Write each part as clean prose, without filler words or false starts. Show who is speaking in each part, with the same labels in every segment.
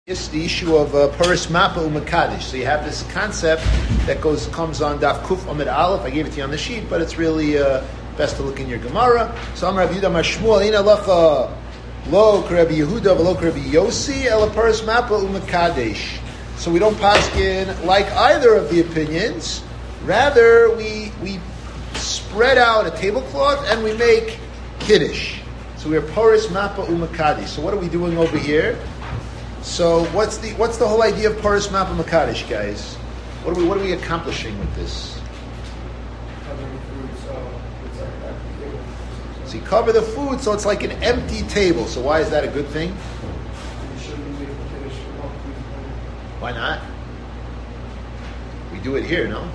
Speaker 1: It's the issue of Paris Mappa Umakadish. So you have this concept that comes on Daf Kuf Amid Aleph. I gave it to you on the sheet, but it's really best to look in your Gemara. So Amar Rabbi Yehuda Mashmuel Ina Lacha Lo Rabbi Yehuda V'Lo Rabbi Yossi Ela Paris Mappa Umakadish. So we don't paskin like either of the opinions. Rather, we spread out a tablecloth and we make kiddush. So we're Paris Mappa Umakadish. So what are we doing over here? So what's the whole idea of Paris Mappa Makadish, guys? What are we accomplishing with this?
Speaker 2: Covering food, so it's like an empty table.
Speaker 1: So you cover the food, so it's like an empty table. So why is that a good thing?
Speaker 2: You shouldn't be able to finish without food.
Speaker 1: Why not? We do it here, no?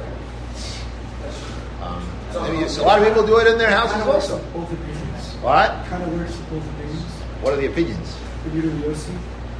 Speaker 1: A lot of people do it in their houses also.
Speaker 3: Both opinions.
Speaker 1: What?
Speaker 3: Kind of works with both opinions.
Speaker 1: What are the opinions?
Speaker 3: For you to Yossi.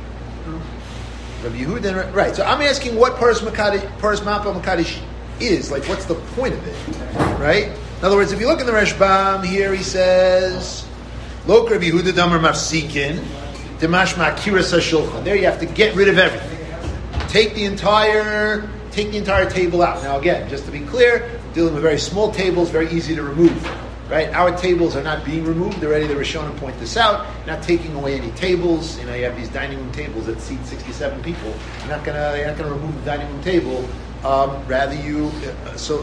Speaker 1: Rabbi Yehuda, right? So I'm asking what Paris Mappa Makadish is. Like, what's the point of it, right? In other words, if you look in the Rashbam here, he says, "Lo Rabbi Yehuda Damar Mafsikin Demashma Kiras HaShulchan." There, you have to get rid of everything. Take the entire table out. Now, again, just to be clear, dealing with very small tables, very easy to remove. Right, our tables are not being removed already. The Rishonim point this out. Not taking away any tables. You have these dining room tables that seat 67 people. You're not gonna remove the dining room table. Rather, you so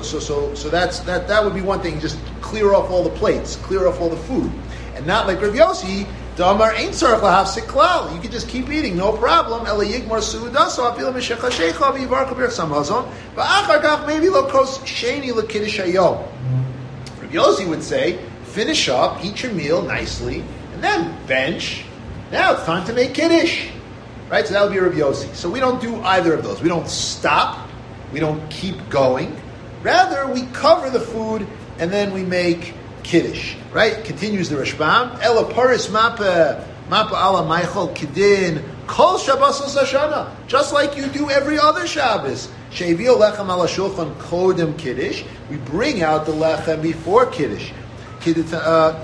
Speaker 1: that would be one thing. Just clear off all the plates, clear off all the food, and not like Rav Yossi. Damar ain't tzarich lahavsik klal. You can just keep eating, no problem. Ela yigmar suudaso afil mishachah shecha v'yivar kabir samazon v'achar kach maybe lo kos sheni lekiddush hayom. Yossi would say, finish up, eat your meal nicely, and then bench. Now it's time to make kiddush. Right? So that would be Rabbi Yossi. So we don't do either of those. We don't stop. We don't keep going. Rather, we cover the food, and then we make kiddush. Right? Continues the Rashbam. Ela paris mapa ala maichol kidin kol Shabbos Hashana. Just like you do every other Shabbos. She'evil lechem ala shulchan kodem kiddush. We bring out the lechem before kiddush. Kiddatanya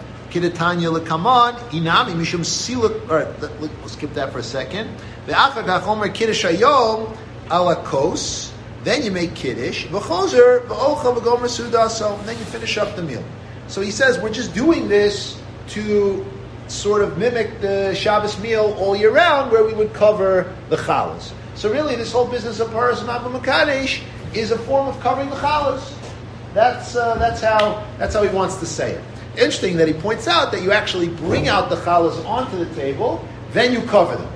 Speaker 1: lekaman inami mishum silik. All right, we'll skip that for a second. Ve'achar kach omer kiddush hayom ala kos. Then you make kiddush. V'chozer v'ocha v'gomer sudaso. And then you finish up the meal. So he says we're just doing this to sort of mimic the Shabbos meal all year round, where we would cover the challahs. So really, this whole business of Paris Mappa Makadesh is a form of covering the challahs. That's how he wants to say it. Interesting that he points out that you actually bring out the challahs onto the table, then you cover them.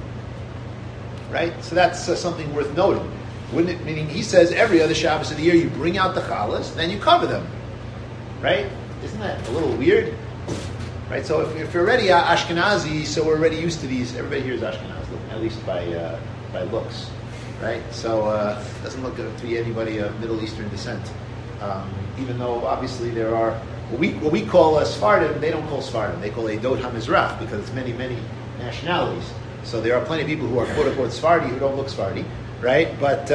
Speaker 1: Right? So that's something worth noting. Meaning he says every other Shabbos of the year you bring out the challahs, then you cover them. Right? Isn't that a little weird? Right? So if you're already Ashkenazi, so we're already used to these. Everybody here is Ashkenazi, at least by looks, right? So it doesn't look to be anybody of Middle Eastern descent. Even though obviously there are what we call Sephardim, they don't call Sephardim. They call Eidot HaMizrach because it's many nationalities. So there are plenty of people who are quote unquote Sephardi who don't look Sephardi, right? But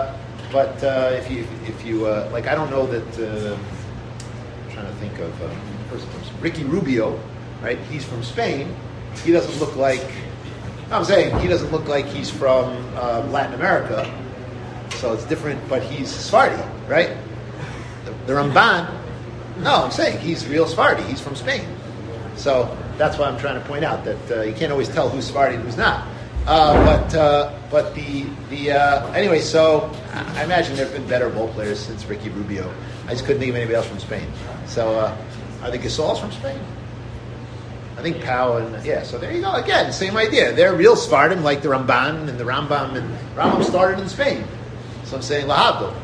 Speaker 1: if you like, I don't know that. I'm trying to think of a person from Ricky Rubio, right? He's from Spain. He doesn't look like. I'm saying he doesn't look like he's from Latin America, so it's different. But he's Sephardi, right? The Ramban. No, I'm saying he's real Sephardi. He's from Spain, so that's why I'm trying to point out that you can't always tell who's Sephardi and who's not. But anyway, so I imagine there have been better ball players since Ricky Rubio. I just couldn't think of anybody else from Spain. So I think Gasol's from Spain. I think Pau and so there you go. Again, same idea. They're real Sephardim, like the Ramban and the Rambam, and Rambam started in Spain. So I'm saying Lahavdo.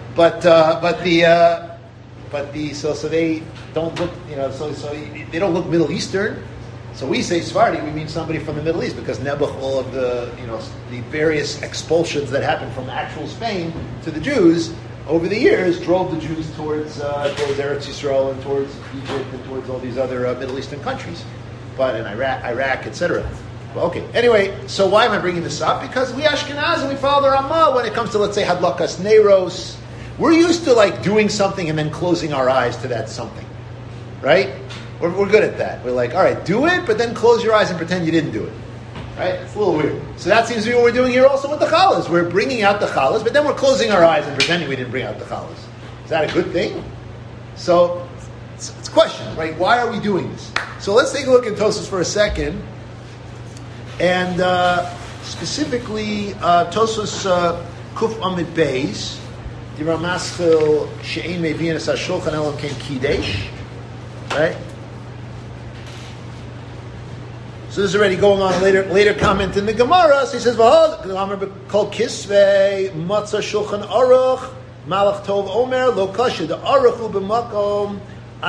Speaker 1: So they don't look, so they don't look Middle Eastern. So we say Sephardi, we mean somebody from the Middle East, because Nebuch, all of the the various expulsions that happened from actual Spain to the Jews over the years drove the Jews towards Eretz Yisrael and towards Egypt and towards all these other Middle Eastern countries. But in Iraq, etc. Well, okay. Anyway, so why am I bringing this up? Because we Ashkenazim, we follow the Ramah when it comes to, let's say, Hadlakas Neiros. We're used to like doing something and then closing our eyes to that something, right? We're good at that. We're like, all right, do it, but then close your eyes and pretend you didn't do it, Right? It's a little weird. So that seems to be what we're doing here also with the challahs. We're bringing out the challahs, but then we're closing our eyes and pretending we didn't bring out the challahs. Is that a good thing? So it's a question, right? Why are we doing this? So let's take a look at Tosfos for a second, and specifically Tosfos Kuf Amid Beis, the Ramaschil She'ein Mevi'in Es HaShulchan Elam Ken Kidesh, right? So this is already going on later comment in the Gemara. So he says, "Kol kisvei matzah shulchan aruch malach tov omer lo kasha the aruch hu b'makom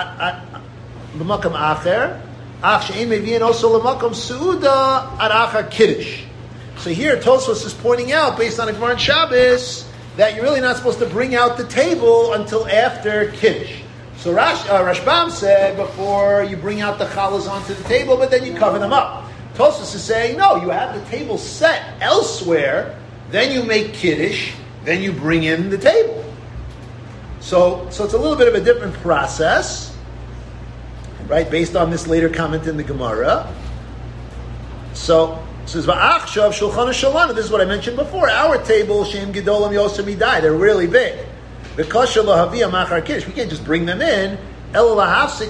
Speaker 1: acher ach she'ein mevi'in also l'makom suuda ad achar kiddush." So here Tosfos is pointing out, based on a Gemara on Shabbos, that you're really not supposed to bring out the table until after kiddush. So Rashbam said before you bring out the challahs onto the table, but then you cover them up. Tosfos is saying, no, you have the table set elsewhere, then you make kiddush, then you bring in the table. So it's a little bit of a different process, right, based on this later comment in the Gemara. So it says, Va'achshav shulchan shalana. This is what I mentioned before. Our table, Shem Gedolim Yosem Midai, they're really big. We can't just bring them in. Okay,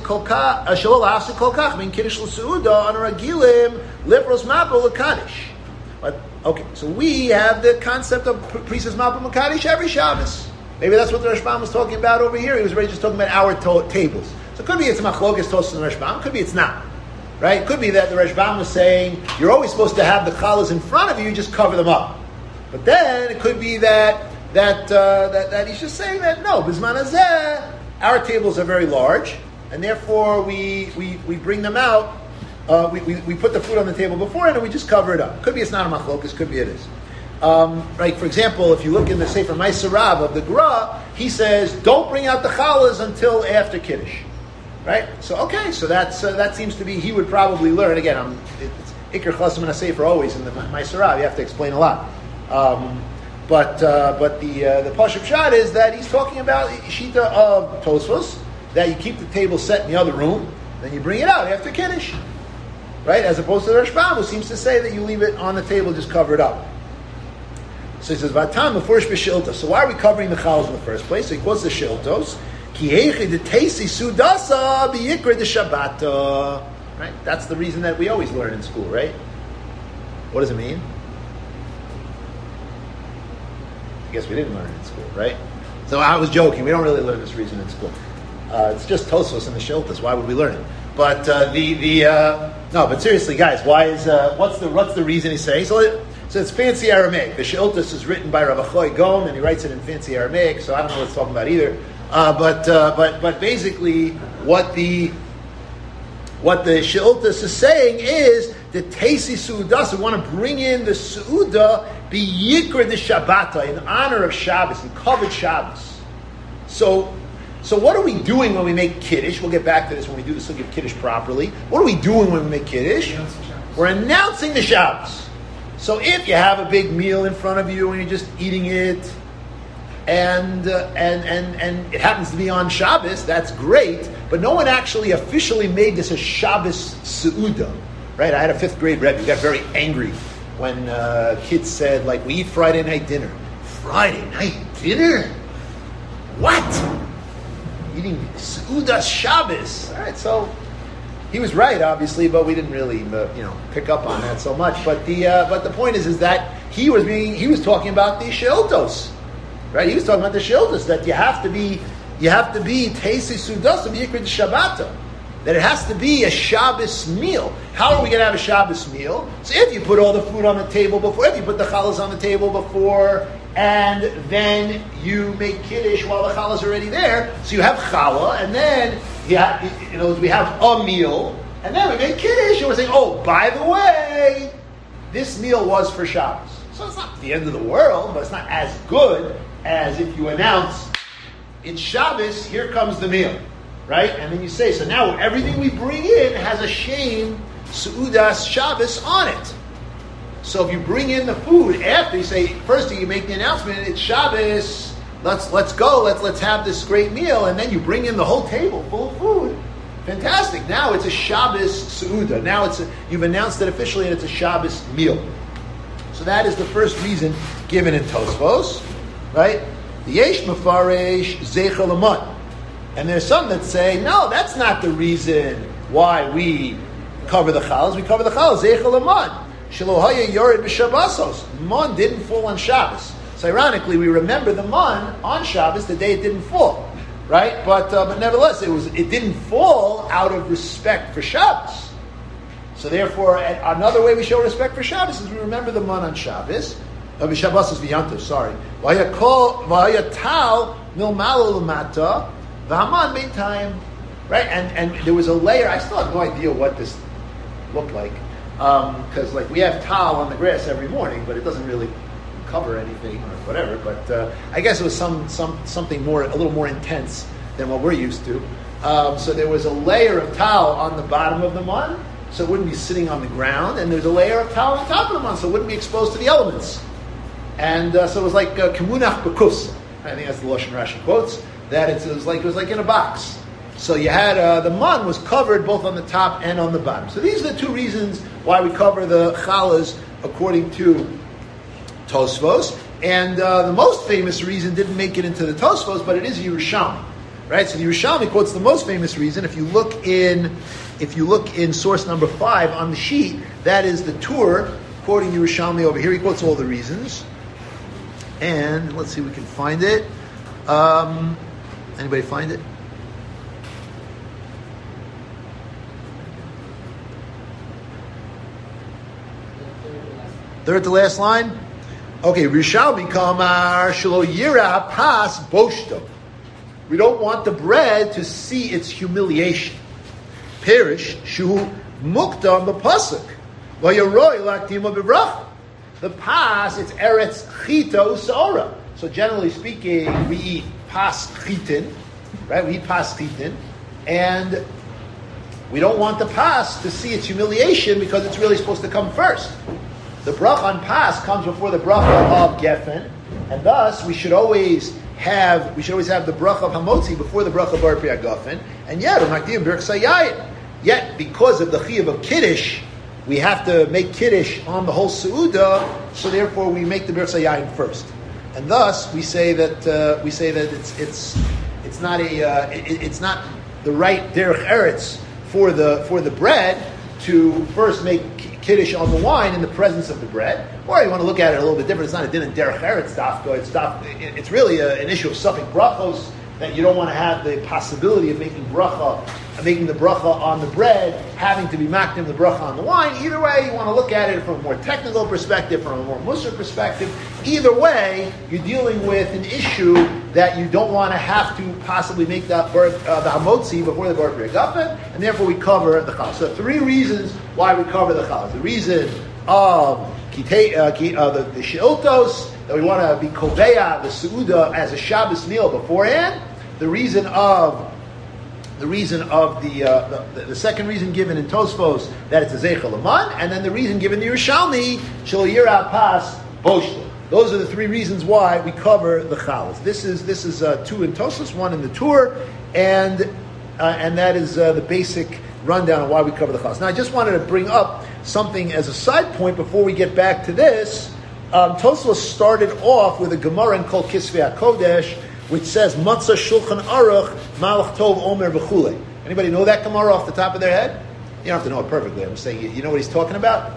Speaker 1: so we have the concept of priest's Malpa Makadish every Shabbos. Maybe that's what the Rashbam was talking about over here. He was really just talking about our tables. So it could be it's Machlokes Tosfos and Rashbam. Could be it's not. Right? It could be that the Rashbam was saying you're always supposed to have the challahs in front of you, just cover them up. But then it could be that he's just saying that no, Bizman Hazeh, our tables are very large, and therefore we bring them out. We put the food on the table beforehand, and we just cover it up. Could be it's not a machlokas, could be it is. Right? For example, if you look in the Sefer Maaseh of the Gra, he says don't bring out the challahs until after Kiddush. Right? So that seems to be he would probably learn again. It's Iker Chasam and a Sefer always in the Maaseh you have to explain a lot. But the Pashup Shad is that he's talking about Shita of Tosfos, that you keep the table set in the other room, then you bring it out after Kiddush. Right? As opposed to the Rashbam, who seems to say that you leave it on the table, just cover it up. So he says, Vatam Mefurish B'Shiltos. So why are we covering the challahs in the first place? So he quotes the Shiltos. Ki heichi de teisi sudasa b'yikra de Shabbata. Right? That's the reason that we always learn in school, right? What does it mean? I guess we didn't learn it in school, right? So I was joking. We don't really learn this reason in school. It's just Tosfos and the Shiltos. Why would we learn it? But no. But seriously, guys, why is what's the reason he's saying? So it's fancy Aramaic. The Shiltos is written by Rav Achoy Gon, and he writes it in fancy Aramaic. So I don't know what it's talking about either. But basically, what the Shiltos is saying is the Teisi Suudas. We want to bring in the Suuda be Yikra the Shabbata in honor of Shabbos and covered Shabbos. So what are we doing when we make Kiddush? We'll get back to this when we do the Sugi of Kiddush properly. What are we doing when we make Kiddush? We're announcing the Shabbos. So if you have a big meal in front of you and you're just eating it, and it happens to be on Shabbos, that's great. But no one actually officially made this a Shabbos Seudah, right? I had a 5th grade Rebbe who got very angry when kids said, like, we eat Friday night dinner. Friday night dinner? What? Eating Seudas Shabbos. All right, so he was right, obviously, but we didn't really, pick up on that so much. But the point is that he was talking about the Shiltos, right? He was talking about the Shiltos, that you have to be Teisi Sudas of Yikrid Shabbata, that it has to be a Shabbos meal. How are we going to have a Shabbos meal? So if you put all the food on the table before, if you put the challahs on the table before, and then you make Kiddush while the challah is already there, so you have challah, and then we have a meal, and then we make Kiddush, and we're saying, oh, by the way, this meal was for Shabbos. So it's not the end of the world, but it's not as good as if you announce, it's Shabbos, here comes the meal, right? And then you say, so now everything we bring in has a shame Seudas Shabbos on it. So if you bring in the food after, you say, first you make the announcement, it's Shabbos, let's go, let's have this great meal, and then you bring in the whole table full of food, Fantastic. Now it's a Shabbos Seuda. Now you've announced it officially and it's a Shabbos meal. So that is the first reason given in Tosfos, right? The Yesh Mefaresh Zeicher L'Man. And there's some that say, no, that's not the reason why we cover the Chalas. We cover the Chalas, Zeicher L'Man. Shelo Haya Yored B'Shabbosos. Man didn't fall on Shabbos. So ironically, we remember the man on Shabbos the day it didn't fall. Right, but nevertheless, it didn't fall out of respect for Shabbos. So therefore, another way we show respect for Shabbos is we remember the man on Shabbos. Shabbos is v'yantiv. Sorry. V'haya tal milmalo l'mata v'haman b'tayim. Right, and there was a layer. I still have no idea what this looked like because like we have tal on the grass every morning, but it doesn't really cover anything or whatever, but I guess it was something more, a little more intense than what we're used to. So there was a layer of towel on the bottom of the mun, so it wouldn't be sitting on the ground, and there's a layer of towel on top of the mun, so it wouldn't be exposed to the elements. And so it was like kemunach bekus. I think that's the Lashon Rashi quotes that it was like in a box. So you had the mun was covered both on the top and on the bottom. So these are the two reasons why we cover the chalas according to Tosfos, and the most famous reason didn't make it into the Tosfos, but it is Yerushalmi, right? So the Yerushalmi quotes the most famous reason. If you look in source number 5 on the sheet, that is the Tur quoting Yerushalmi over here. He quotes all the reasons, and let's see if we can find it. Anybody find it? Third to last line. Okay, Rishalmi Kamar Shelo Yira Pas Boshto. We don't want the bread to see its humiliation. Perish Shu Muktam B'Pasuk. V'Yaroi Laktima B'Bracha. The pas, it's Eretz Chita Usaora. So generally speaking, we eat pas chitin, right? We eat pas chitin, and we don't want the pas to see its humiliation because it's really supposed to come first. The bracha on pas comes before the bracha of gefen, and thus we should always have the bracha of hamotzi before the bracha of bar priagafen. And yet, because of the chiyuv of kiddush, we have to make kiddush on the whole seuda. So therefore, we make the birch sayayin first, and thus we say that it's not the right derech eretz for the bread to first make kiddush on the wine in the presence of the bread. Or you want to look at it a little bit different. It's not a din in derech eretz dafka. It's really an issue of suffik brachos, that you don't want to have the possibility of making the bracha on the bread, having to be makdim the bracha on the wine. Either way, you want to look at it from a more technical perspective, from a more musar perspective. Either way, you're dealing with an issue that you don't want to have to possibly make the hamotzi before the bar priagafen, and therefore we cover the chalas. So 3 reasons why we cover the chalas. The reason of the she'otos, that we want to be koveya the seuda as a Shabbos meal beforehand. The reason of the second reason given in Tosfos, that it's a zeicha l'man, and then the reason given in Yerushalmi, shelo yira pas boshlo. Those are the 3 reasons why we cover the chalas. This is 2 in Tosfos, 1 in the Tur, and that is the basic rundown of why we cover the chalas. Now, I just wanted to bring up something as a side point before we get back to this. Tosfos started off with a Gemara in Kol Kisvei HaKodesh, which says Matzah Shulchan Aruch Malach Tov Omer V'chulei. Anybody know that Gemara off the top of their head? You don't have to know it perfectly. I'm saying, you know what he's talking about?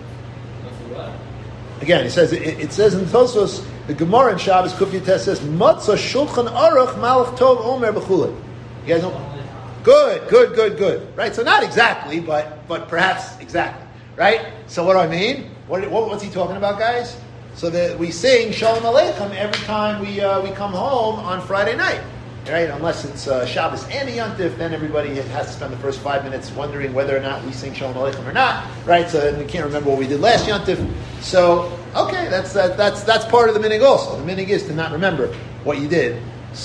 Speaker 1: Again, it says in Tosfos, the Gemara in Shabbos Kuf Yutes says Matzah Shulchan Aruch Malach Tov Omer V'chulei. You guys know? Good. Right? So not exactly, but perhaps exactly. Right? So what do I mean? What's he talking about, guys? So that we sing Shalom Aleichem every time we come home on Friday night, right? Unless it's Shabbos and a Yontif, then everybody has to spend the first 5 minutes wondering whether or not we sing Shalom Aleichem or not, right? So then we can't remember what we did last Yontif. So okay, that's part of the minig also. The minig is to not remember what you did.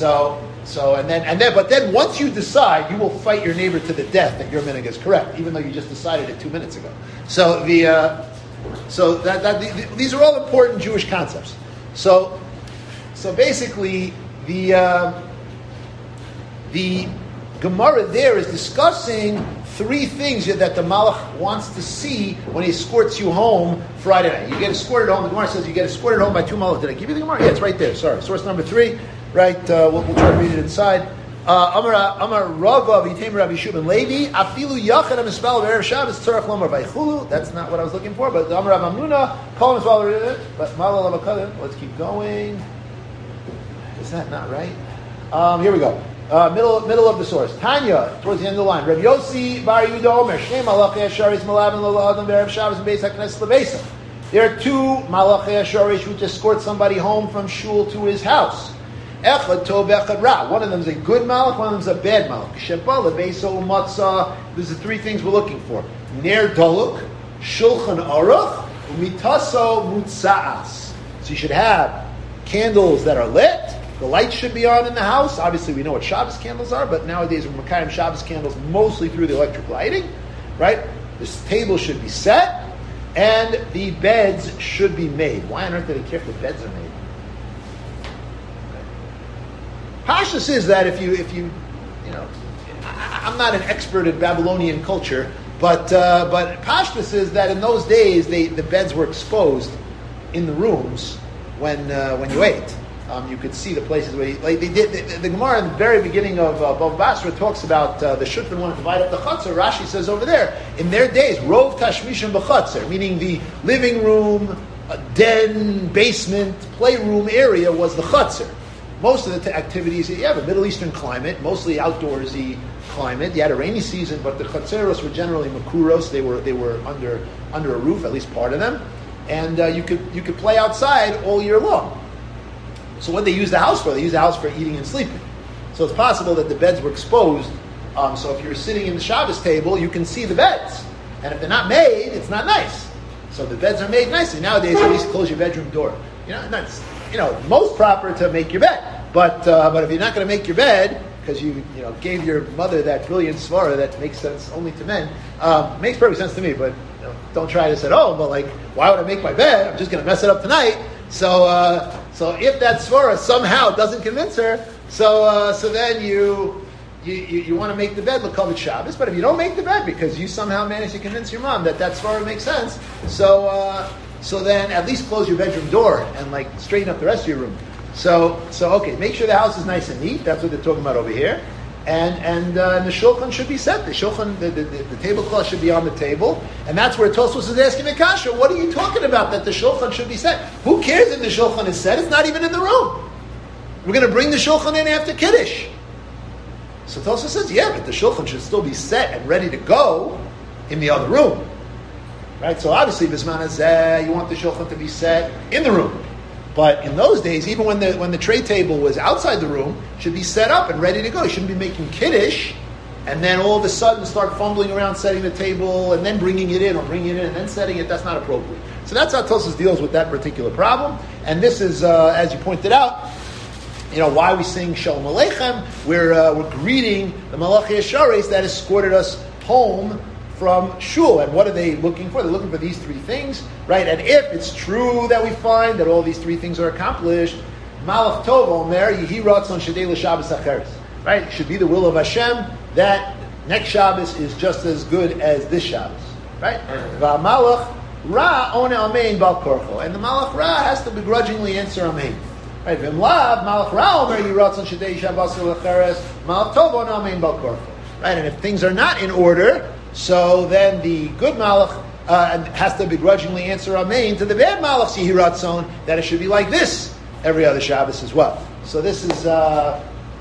Speaker 1: But then once you decide, you will fight your neighbor to the death that your minig is correct, even though you just decided it 2 minutes ago. So these are all important Jewish concepts. So basically, the Gemara there is discussing three things that the Malach wants to see when he escorts you home Friday night. You get escorted home. The Gemara says you get escorted home by two Malach. Did I give you the Gemara? Yeah, it's right there. Sorry. Source number 3. Right. We'll try to read it inside. Amar Rava v'yitem Rabbi Shubin Levi afilu yachad amispal v'erev Shabbos tzarach lomar v'yichulu. That's not what I was looking for, but Amar Rav Amnuna kol amispal but malal avakadim. Let's keep going. Is that not right? Here we go. Middle of the source. Tanya, towards the end of the line. Reb Yossi bar Yehuda Omer Shnei malachei hasharis malabin lo la'adam v'erev Shabbos b'beis hakneses lebeisa. There are two malachei hasharis who escort somebody home from shul to his house. Echad tov, echad ra. One of them is a good malach, one of them is a bad malach. Sheba lebeisa u'matzah. These are three things we're looking for. Ner doluk, shulchan aruch, umitaso mutza'as. So you should have candles that are lit. The lights should be on in the house. Obviously, we know what Shabbos candles are, but nowadays we're Mekayim Shabbos candles mostly through the electric lighting, right? This table should be set, and the beds should be made. Why on earth do they care if the beds are made? Pashtus is that if you know, I'm not an expert in Babylonian culture, but Pashtus is that in those days the beds were exposed in the rooms when you ate. You could see the places where they did. The Gemara in the very beginning of Bava Basra talks about the shutfin wanted to divide up the chutzner. Rashi says over there, in their days, rov tashmishim b'chutzner, meaning the living room, den, basement, playroom area was the chutzner. Most of the activities, you have a Middle Eastern climate, mostly outdoorsy climate. You had a rainy season, but the chutzeros were generally makuros. They were under a roof, at least part of them, and you could play outside all year long. So what they use the house for? They use the house for eating and sleeping. So it's possible that the beds were exposed. So if you're sitting in the Shabbos table, you can see the beds. And if they're not made, it's not nice. So the beds are made nicely. Nowadays, at least close your bedroom door. That's most proper to make your bed. But if you're not going to make your bed, because you gave your mother that brilliant svara that makes sense only to men, makes perfect sense to me. But don't try to say, why would I make my bed? I'm just going to mess it up tonight. So if that svara somehow doesn't convince her, so then you want to make the bed l'kavod Shabbos. But if you don't make the bed because you somehow managed to convince your mom that svara makes sense, so then at least close your bedroom door and straighten up the rest of your room. So okay, make sure the house is nice and neat. That's what they're talking about over here. And the shulchan should be set. The shulchan, the tablecloth should be on the table, and that's where Tosfos is asking the kasha. What are you talking about? That the shulchan should be set? Who cares if the shulchan is set? It's not even in the room. We're going to bring the shulchan in after kiddush. So Tosfos says, yeah, but the shulchan should still be set and ready to go in the other room, right? So obviously, bisman hazeh, you want the shulchan to be set in the room. But in those days, even when the tray table was outside the room, it should be set up and ready to go. You shouldn't be making kiddush, and then all of a sudden start fumbling around setting the table, and then bringing it in, and then setting it. That's not appropriate. So that's how Tosfos deals with that particular problem. And this is, as you pointed out, why we sing Shalom Aleichem. We're greeting the Malachei Hasharis that escorted us home from shul. And what are they looking for? They're looking for these three things, right? And if it's true that we find that all these three things are accomplished, Malach Tov Omer Yehi Ratzon Shedei L'Shabbos Acheres, right? It should be the will of Hashem that next Shabbos is just as good as this Shabbos, right? V'Malach Ra One Amein Bal Korcho, and the Malach Ra has to begrudgingly answer Amein, right? V'Mlav Malach Ra Omer Yehi Ratzon Shedei Shabbos Acheres, Malach Tov One Amein Bal Korcho, right? And if things are not in order, so then the good malach has to begrudgingly answer amen to the bad malach Yehi Ratzon that it should be like this every other Shabbos as well. So this is, so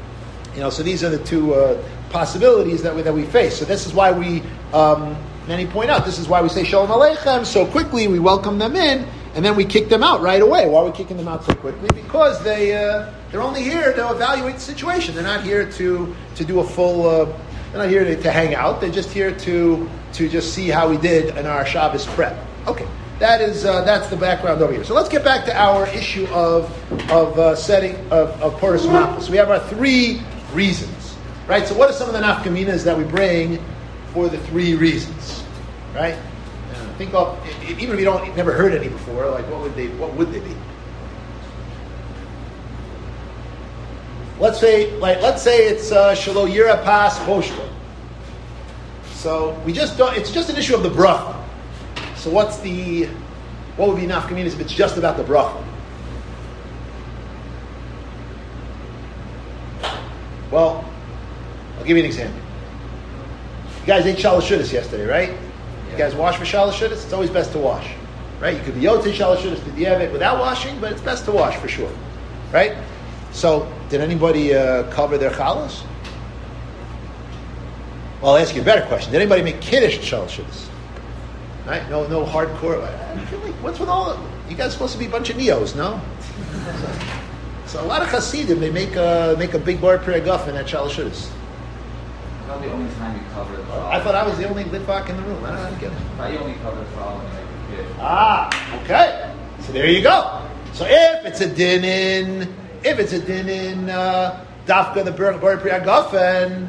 Speaker 1: these are the two possibilities that we face. So this is why we, many point out, this is why we say Shalom Aleichem so quickly. We welcome them in, and then we kick them out right away. Why are we kicking them out so quickly? Because they're only here to evaluate the situation. They're not here to do a full. They're not here to hang out. They're just here to just see how we did in our Shabbos prep. Okay, that's the background over here. So let's get back to our issue of setting of Puris Mappa. So we have our three reasons, right? So what are some of the nafkaminas that we bring for the three reasons, right? Think of, even if you never heard any before, like what would they be? let's say it's Shelo Yira Pas Boshlo. So we just don't. It's just an issue of the bracha. So what would be nafkamin if it's just about the bracha? Well, I'll give you an example. You guys ate shalashudas yesterday, right? You guys wash for shalashudas? It's always best to wash, right? You could be yotzei shalashudas to diavad without washing, but it's best to wash for sure, right? So, did anybody cover their chalas? Well, I'll ask you a better question. Did anybody make kiddush shalashudas? Right? No hardcore. I feel like, what's with all? You guys supposed to be a bunch of neos, no? So a lot of Hasidim, they make a big bar priyagofen at shalashudas.
Speaker 4: Not the only time you cover the challah.
Speaker 1: I thought I was the only litvak in the room. I don't know how to get it.
Speaker 4: Not you only cover the challah when you make a kid.
Speaker 1: Okay. So there you go. So if it's a din in dafka the bar priyagofen,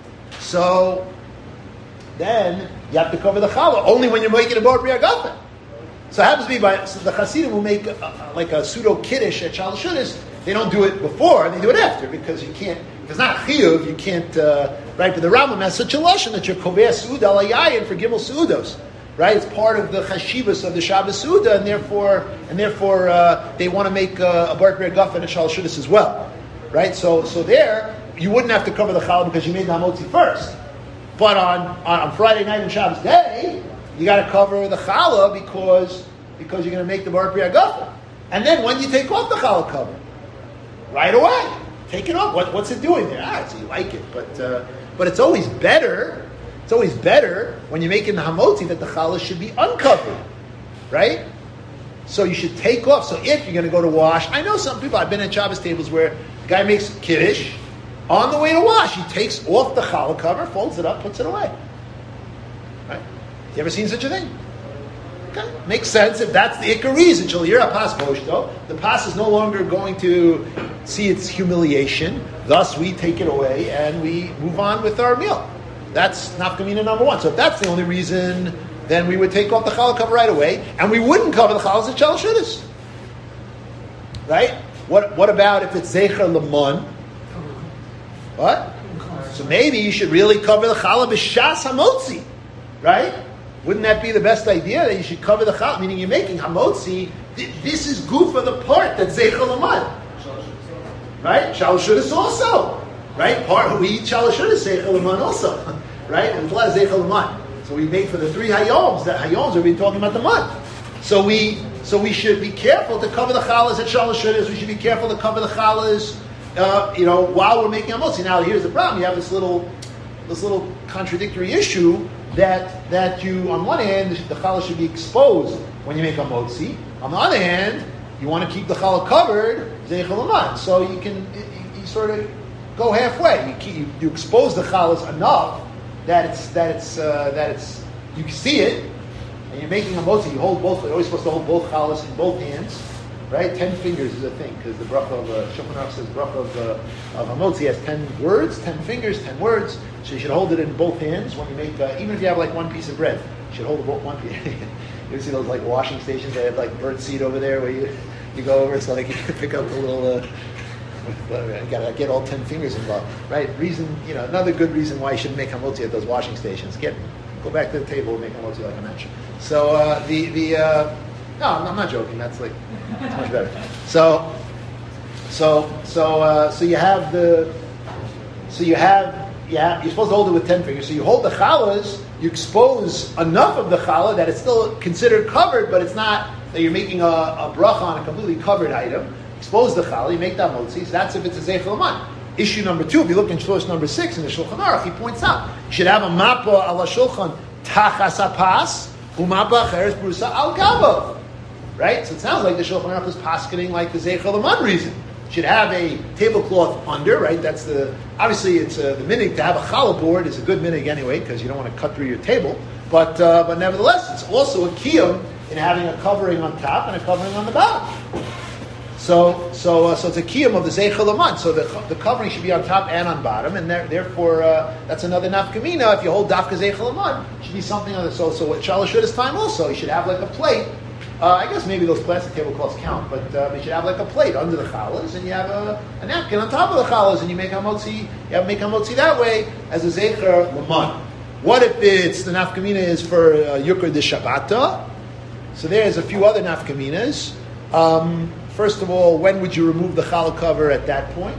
Speaker 1: so then you have to cover the challah only when you're making a bar priyagofen. So it happens to be the Hasidim who make like a pseudo kiddush at shalashudas. They don't do it before; they do it after because you can't. If it's not chiyuv, you can't. Right? But the Rambam has such a lashon that you're koveh suuda al hayayin for gimel suudos. Right? It's part of the chashivas of the Shabbos suuda, and therefore they want to make a bar priyagofen at shalashudas as well. Right? So there you wouldn't have to cover the challah because you made the hamotzi first. But on Friday night and Shabbos day, you got to cover the challah because you're going to make the bar priyagofen. And then when you take off the challah cover, right away, take it off. What's it doing there? So you like it, but it's always better. It's always better when you're making the hamotzi that the challah should be uncovered, right? So you should take off. So if you're going to go to wash, I know some people. I've been at Shabbos tables where the guy makes kiddush on the way to wash. He takes off the challah cover, folds it up, puts it away. Right? You ever seen such a thing? Okay. Makes sense if that's the ikar reason. The pas is no longer going to see its humiliation. Thus, we take it away and we move on with our meal. That's nafkamina number one. So if that's the only reason, then we would take off the challah cover right away, and we wouldn't cover the chalas at shalashudas. Right? What about if it's zecher leman? What? So maybe you should really cover the challah b'shas hamotzi, right? Wouldn't that be the best idea, that you should cover the challah, meaning you're making hamotzi, this is good for the part that's zeichel lamad. Right? Shalashudas also. Right? We eat shalashudas zeichel lamad also. Right? And there's a lot of zeichel lamad. So we make for the three hayoms. That hayoms we've been talking about the mud. So we should be careful to cover the chalas at shalashudas. We should be careful to cover the chalas, while we're making hamotzi. Now here's the problem. You have this little contradictory issue that you, on one hand, the challah should be exposed when you make a motzi. On the other hand, you want to keep the challah covered, zeichel lamad. So you sort of go halfway. You expose the challahs enough that it's you can see it, and you're making a motzi. You hold both. You're always supposed to hold both challahs in both hands, right? 10 fingers is a thing because the bracha of Shulchan Aruch says bracha of hamotzi has 10 words, 10 fingers, 10 words. So you should hold it in both hands when you make, even if you have like one piece of bread, you should hold it one piece. You see those like washing stations that have like bird seed over there where you go over, so like you can pick up the little, you gotta get all 10 fingers involved, right? Another good reason why you shouldn't make hamotzi at those washing stations. Go back to the table and make hamotzi like I mentioned. So no, I'm not joking. That's like, it's much better. So you're supposed to hold it with 10 fingers. So you hold the challahs, you expose enough of the challah that it's still considered covered, but it's not that you're making a bracha on a completely covered item. Expose the challah, you make that motzi. So that's if it's a zeichel lamad. Issue number 2, if you look in source number 6 in the Shulchan Aruch, he points out you should have a mappa ala shulchan tachas hapas umappa cheres brusa al gavav. Right? So it sounds like the Shulchan Aruch is paskening like the zeichel lamad reason. Should have a tablecloth under, right? That's obviously it's the minig to have a challah board is a good minig anyway because you don't want to cut through your table. But nevertheless, it's also a kiyum in having a covering on top and a covering on the bottom. So it's a kiyum of the zeichel lamad. So the covering should be on top and on bottom, and therefore that's another nafkamina. If you hold dafka zeichel lamad, it should be something other. So at shalashudas time also, you should have like a plate I guess maybe those plastic tablecloths count, but you should have like a plate under the challahs, and you have a napkin on top of the challahs, and you make hamotzi. You have make hamotzi that way as a zecher laman. What if it's the nafkamina is for yukra de shabbata? So there's a few other nafkaminas. First of all, when would you remove the challah cover at that point?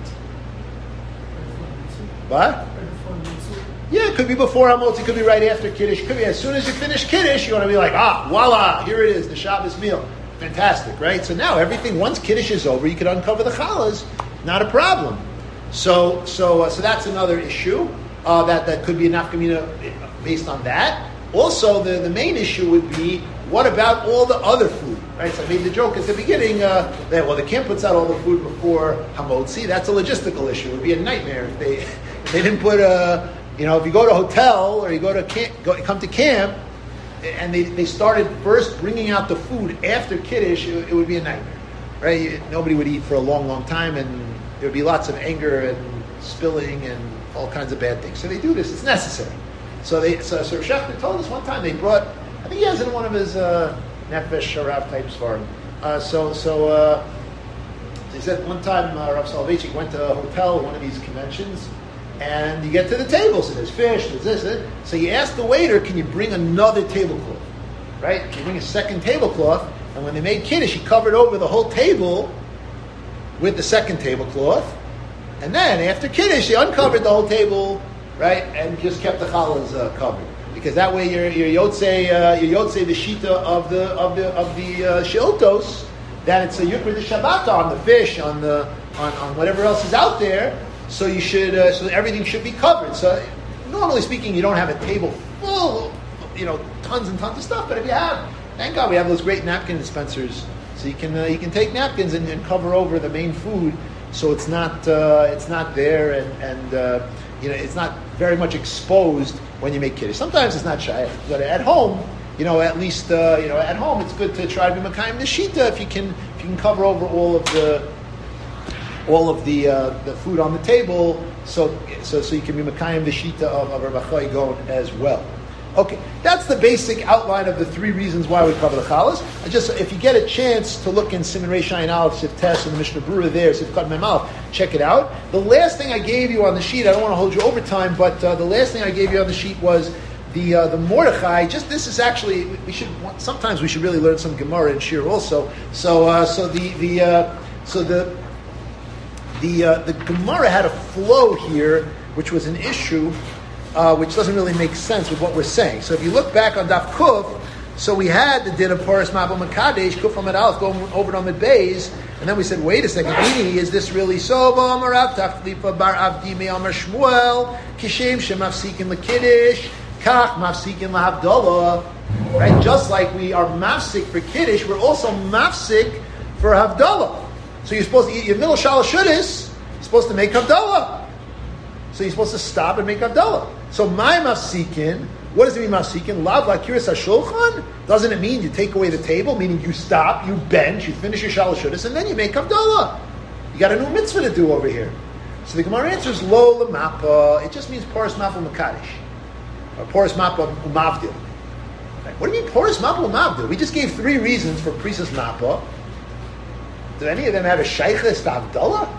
Speaker 1: What? Yeah, it could be before hamotzi, it could be right after kiddush, it could be as soon as you finish kiddush, you want to be like, voila, here it is, the Shabbos meal. Fantastic, right? So now everything, once kiddush is over, you can uncover the challahs, not a problem. So that's another issue that could be a nafkamina based on that. Also, the main issue would be, what about all the other food? Right? So I made the joke at the beginning that the camp puts out all the food before hamotzi. That's a logistical issue. It would be a nightmare if they didn't put if you go to a hotel or you come to camp, and they started first bringing out the food after kiddush, it would be a nightmare, right? Nobody would eat for a long, long time, and there would be lots of anger and spilling and all kinds of bad things. So they do this; it's necessary. So Rav Shechter told us one time they brought, I think he has it in one of his Nefesh Sharav type svarim. So he said one time Rav Soloveitchik went to a hotel, one of these conventions. And you get to the table, so there's fish, there's this. So you ask the waiter, can you bring another tablecloth? Right? Can you bring a second tablecloth? And when they made kiddush, he covered over the whole table with the second tablecloth. And then after kiddush, they uncovered the whole table, right? And just kept the challahs covered. Because that way you're yotzei the shita of the sheiltos, that it's a yukra de shabbata on the fish, on whatever else is out there. So you should, so everything should be covered. So normally speaking, you don't have a table full, tons and tons of stuff. But if you have, thank God we have those great napkin dispensers. So you can take napkins and cover over the main food, so it's not there and it's not very much exposed when you make kiddush. Sometimes it's not shy, but at home, at least at home it's good to try to be makayim the shita if you can cover over all of the food on the table, so you can be makayim the shita of Rabbi Chai Gon as well. Okay, that's the basic outline of the three reasons why we cover the challahs. If you get a chance to look in Siman Reish Ayin Aleph, Sif Tes, and the Mishnah Berurah there, Sif Kat Mem Aleph, check it out. The last thing I gave you on the sheet, I don't want to hold you over time, but the last thing I gave you on the sheet was the Mordechai. This is actually, sometimes we should really learn some Gemara and Shir also. The Gemara had a flow here, which was an issue, which doesn't really make sense with what we're saying. So if you look back on Daf Kuf, so we had the din of Paras Mabel Makadesh, Kuf Amid Aleph, going over to Amid Beis, and then we said, wait a second, is this really so? Amarav Tachlifa Bar Avdi Me Amar Shmuel, Kishem Shemafsikin L'Kiddush, Kach Mafsikin L'Havdalah. Right? Just like we are mafsik for Kiddush, we're also mafsik for Havdalah. So you're supposed to eat your middle shalosh shudas, you're supposed to make Havdalah. So you're supposed to stop and make Havdalah. So my mafsikin, what does it mean mafsikin? Lav lakiris hashulchan? Doesn't it mean you take away the table, meaning you stop, you bench, you finish your shalosh shudas, and then you make Havdalah? You got a new mitzvah to do over here. So the Gemara answers lo lemapa. It just means poros mapa makadosh, or poros mapa umavdil. Right. What do you mean poros mapa umavdil? We just gave three reasons for prisas mapa. Do any of them have a shaykhis to Havdalah?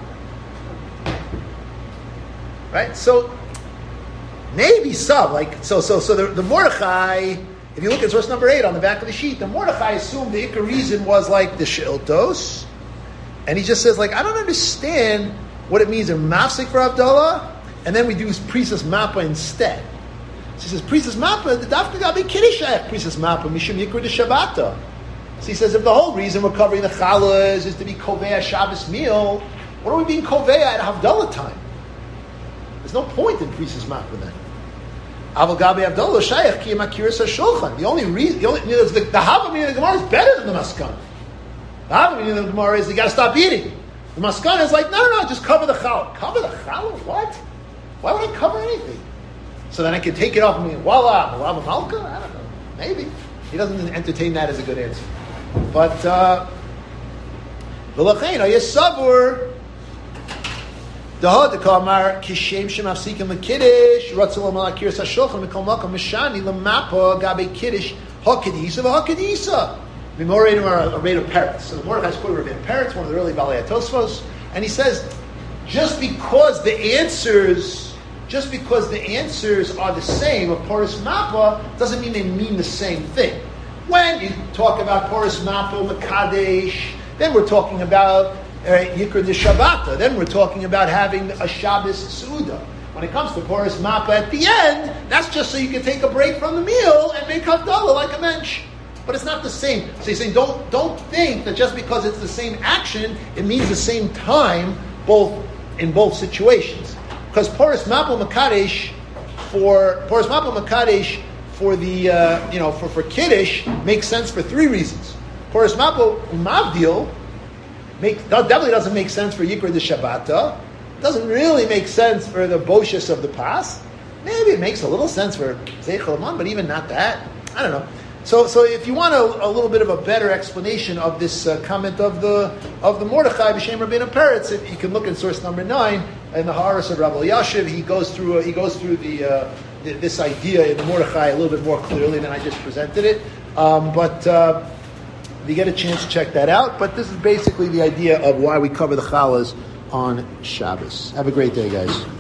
Speaker 1: Right? So maybe some. So the Mordechai, if you look at source number 8 on the back of the sheet, the Mordechai assumed the ikar reason was like the she'iltos, and he just says I don't understand what it means in mafsik for Havdalah, and then we do prisas mapa instead. So he says prisas mapa, the dafka gabi kiddush prisas mapa mishum yikra de shabbata. So he says, if the whole reason we're covering the challahs is to be kovea Shabbos meal, what are we being kovea at Havdalah time? There's no point in prisas mapa then. Aval gabi Havdalah shayach ki makiris hashulchan. The only reason, the hava meaning of the Gemara is better than the maskan. The hava meaning of the Gemara is you got to stop eating. The maskan is no, just cover the challah. Cover the challah? What? Why would I cover anything? So then I can take it off and mean, voila, malka? I don't know. Maybe. He doesn't entertain that as a good answer. But v'lachein hayesavur dahad kamar kishem shemafsikim lekiddush ratzel malakir sashulchan mikol makam mishani lemapa gabe kiddush hakadisa v'hakadisa. Memorating are made of parrots. So the Mordechai's quoted Rabbeinu Peretz, one of the early Balei Tosfos, and he says, just because the answers are the same of Poros Mappa doesn't mean they mean the same thing. When you talk about Poros Mappa Makadesh, then we're talking about Yikra de Shabbata. Then we're talking about having a Shabbos Suda. When it comes to Poros Mappa at the end, that's just so you can take a break from the meal and make Havdalah like a mensch. But it's not the same. So he's saying, don't think that just because it's the same action, it means the same time, in both situations. Because Poros Mappa Makadesh for the for Kiddush makes sense for three reasons. Poros Mappa Mavdil definitely doesn't make sense for Yikra de Shabbata. Doesn't really make sense for the Boshus of the Pas. Maybe it makes a little sense for Zeichel Aman, but even not that. I don't know. So if you want a little bit of a better explanation of this comment of the Mordechai b'Shem Rabbeinu Peretz, you can look at source number 9 in the Haaretz of Rav Elyashiv. He goes through this idea in the Mordechai a little bit more clearly than I just presented it. But you get a chance to check that out. But this is basically the idea of why we cover the challahs on Shabbos. Have a great day, guys.